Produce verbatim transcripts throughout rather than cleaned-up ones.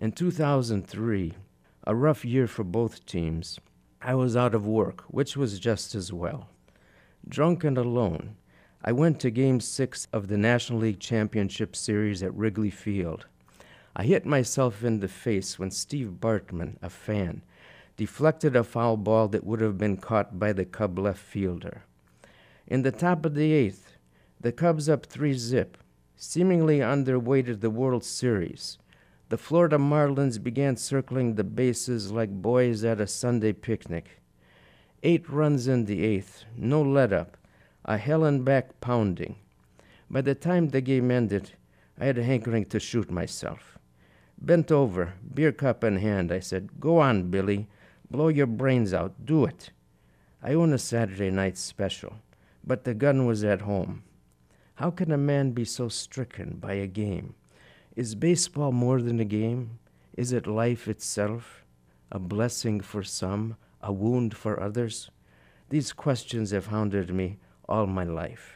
In two thousand three, a rough year for both teams, I was out of work, which was just as well. Drunk and alone, I went to Game six of the National League Championship Series at Wrigley Field. I hit myself in the face when Steve Bartman, a fan, deflected a foul ball that would have been caught by the Cub left fielder. In the top of the eighth, the Cubs up three zip, seemingly on their way to the World Series. The Florida Marlins began circling the bases like boys at a Sunday picnic. Eight runs in the eighth, no let-up, a hell-and-back pounding. By the time the game ended, I had a hankering to shoot myself. Bent over, beer cup in hand, I said, "Go on, Billy. Blow your brains out. Do it." I own a Saturday night special, but the gun was at home. How can a man be so stricken by a game? Is baseball more than a game? Is it life itself? A blessing for some, a wound for others? These questions have haunted me all my life.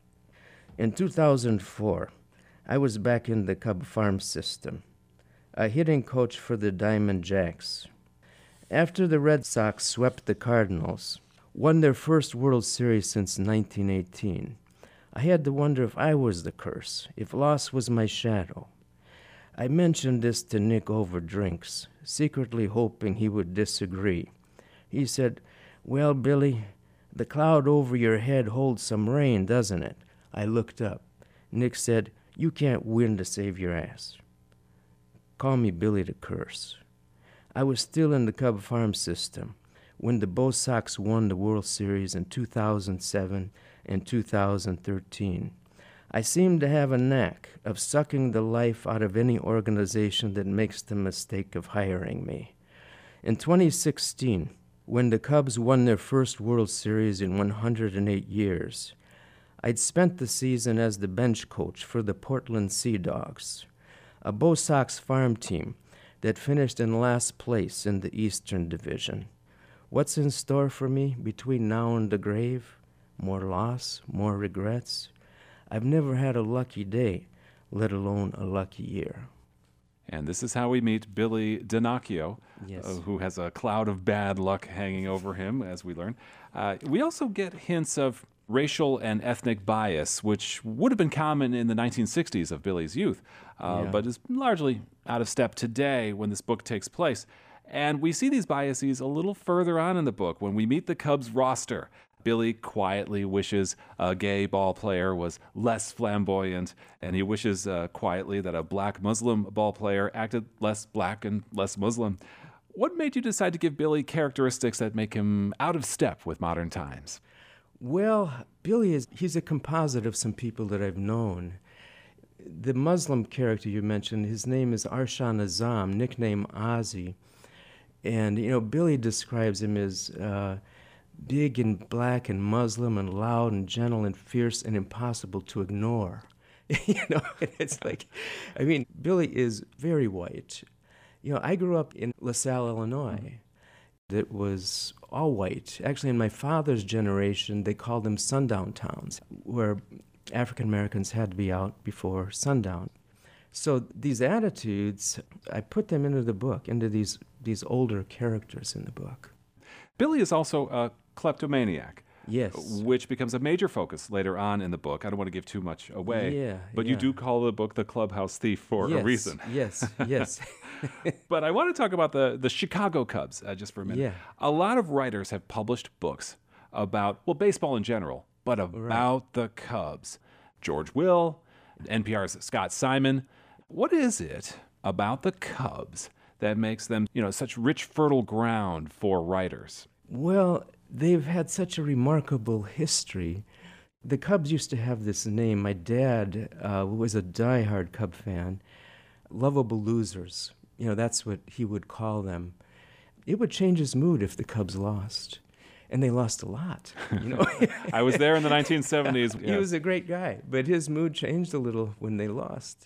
In two thousand four, I was back in the Cub farm system, a hitting coach for the Diamond Jacks. After the Red Sox swept the Cardinals, won their first World Series since nineteen eighteen, I had to wonder if I was the curse, if loss was my shadow. I mentioned this to Nick over drinks, secretly hoping he would disagree. He said, "Well, Billy, the cloud over your head holds some rain, doesn't it?" I looked up. Nick said, "You can't win to save your ass." Call me Billy the Curse. I was still in the Cub farm system when the Bo Sox won the World Series in two thousand seven and two thousand thirteen. I seem to have a knack of sucking the life out of any organization that makes the mistake of hiring me. In twenty sixteen, when the Cubs won their first World Series in one hundred eight years, I'd spent the season as the bench coach for the Portland Sea Dogs, a Bo Sox farm team that finished in last place in the Eastern Division. What's in store for me between now and the grave? More loss, more regrets. I've never had a lucky day, let alone a lucky year. And this is how we meet Billy D'Annunzio, Yes. uh, who has a cloud of bad luck hanging over him, as we learn. Uh, we also get hints of racial and ethnic bias, which would have been common in the nineteen sixties of Billy's youth, uh, Yeah. but is largely out of step today when this book takes place. And we see these biases a little further on in the book when we meet the Cubs roster. Billy quietly wishes a gay ball player was less flamboyant, and he wishes uh, quietly that a black Muslim ball player acted less black and less Muslim. What made you decide to give Billy characteristics that make him out of step with modern times? Well, Billy is, he's a composite of some people that I've known. The Muslim character you mentioned, his name is Arshan Azam, nickname Ozzy. And, you know, Billy describes him as uh, big and black and Muslim and loud and gentle and fierce and impossible to ignore. You know, it's like, I mean, Billy is very white. You know, I grew up in LaSalle, Illinois. That was all white. Actually, in my father's generation, they called them sundown towns, where African Americans had to be out before sundown. So these attitudes, I put them into the book, into these, these older characters in the book. Billy is also a kleptomaniac. Yes. Which becomes a major focus later on in the book. I don't want to give too much away. Yeah, but yeah. you do call the book The Clubhouse Thief for yes, a reason. Yes, yes. But I want to talk about the, the Chicago Cubs uh, just for a minute. Yeah. A lot of writers have published books about, well, baseball in general, but about right. the Cubs. George Will, N P R's Scott Simon. What is it about the Cubs that makes them, you know, such rich, fertile ground for writers? Well, they've had such a remarkable history. The Cubs used to have this name. My dad uh, was a diehard Cub fan. Lovable losers. You know, that's what he would call them. It would change his mood if the Cubs lost. And they lost a lot, you know. I was there in the nineteen seventies. He was a great guy, but his mood changed a little when they lost.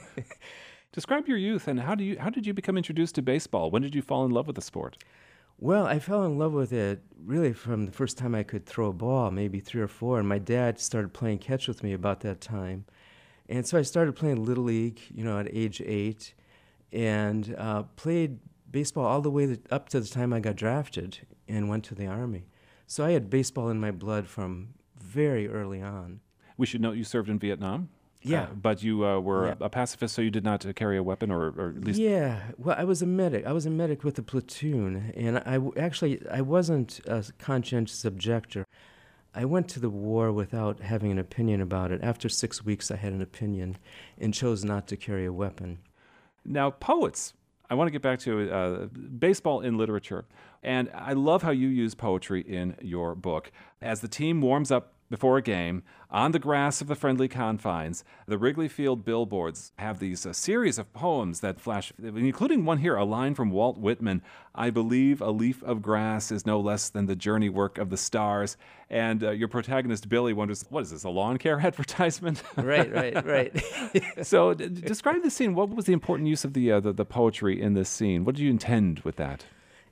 Describe your youth, and how do you how did you become introduced to baseball? When did you fall in love with the sport? Well, I fell in love with it really from the first time I could throw a ball, maybe three or four, and my dad started playing catch with me about that time. And so I started playing Little League, you know, at age eight, and uh, played baseball all the way th- up to the time I got drafted and went to the Army. So I had baseball in my blood from very early on. We should note you served in Vietnam. Yeah. Uh, but you uh, were Yeah. a pacifist, so you did not uh, carry a weapon, or, or at least... Yeah, well, I was a medic. I was a medic with the platoon, and I w- actually I wasn't a conscientious objector. I went to the war without having an opinion about it. After six weeks, I had an opinion and chose not to carry a weapon. Now, poets. I want to get back to uh, baseball in literature. And I love how you use poetry in your book. As the team warms up before a game, on the grass of the friendly confines, the Wrigley Field billboards have these a series of poems that flash, including one here, a line from Walt Whitman, "I believe a leaf of grass is no less than the journey work of the stars." And uh, your protagonist, Billy, wonders, what is this, a lawn care advertisement? Right, right, right. So d- describe the scene. What was the important use of the, uh, the the poetry in this scene? What did you intend with that?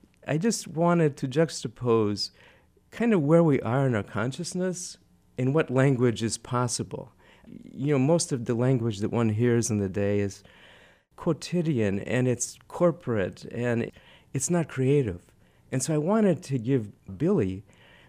I just wanted to juxtapose kind of where we are in our consciousness and what language is possible. You know, most of the language that one hears in the day is quotidian, and it's corporate, and it's not creative. And so I wanted to give Billy,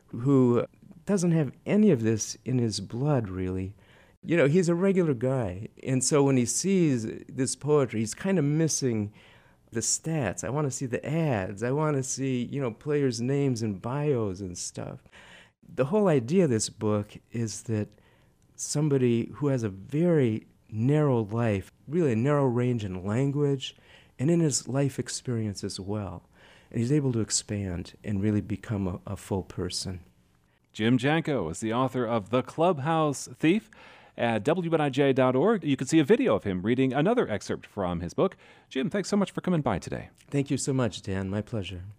who doesn't have any of this in his blood, really, you know, he's a regular guy. And so when he sees this poetry, he's kind of missing the stats. I want to see the ads. I want to see, you know, players' names and bios and stuff. The whole idea of this book is that somebody who has a very narrow life, really a narrow range in language and in his life experience as well, and he's able to expand and really become a, a full person. Jim Janko is the author of The Clubhouse Thief. At W N I J dot org, you can see a video of him reading another excerpt from his book. Jim, thanks so much for coming by today. Thank you so much, Dan. My pleasure.